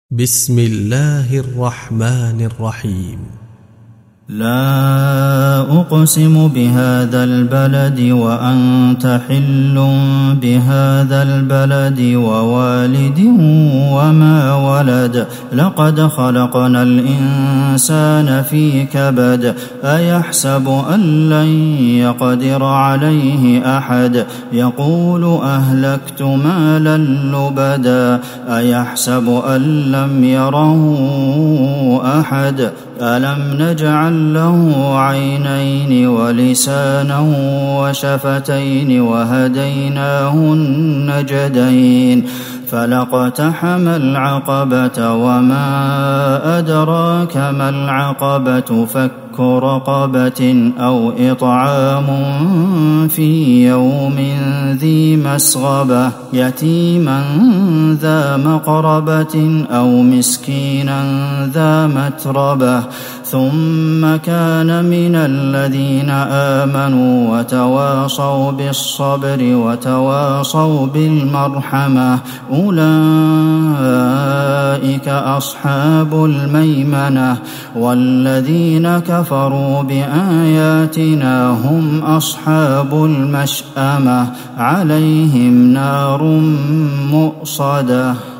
بسم الله الرحمن الرحيم. لا أقسم بهذا البلد وأنت حل بهذا البلد ووالد وما ولد لقد خلقنا الإنسان في كبد أيحسب أن لن يقدر عليه أحد يقول أهلكت مالا لبدا أيحسب أن لم يره أحد ألم نجعل له عينين ولسانا وشفتين وهديناه النجدين فلاقتحم العقبة وما أدراك ما العقبة فك رقبة أو إطعام في يوم ذي مسغبة يتيما ذا مقربة أو مسكينا ذا متربة ثم كان من الذين آمنوا وتواصوا بالصبر وتواصوا بالمرحمة أولئك أصحاب الميمنة والذين كفروا بآياتنا هم أصحاب المشأمة عليهم نار مؤصدة.